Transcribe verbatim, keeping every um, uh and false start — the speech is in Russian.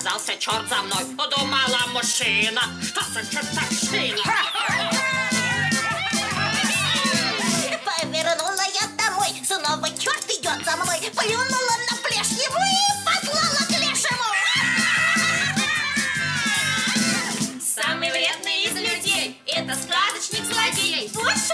Показался черт за мной. Думала мужчина. Что за чертовщина? Повернула я домой. Снова черт идет за мной. Плюнула на плешь его и послала к лешему. Самый вредный из людей — это сказочник-злодей. Слушай!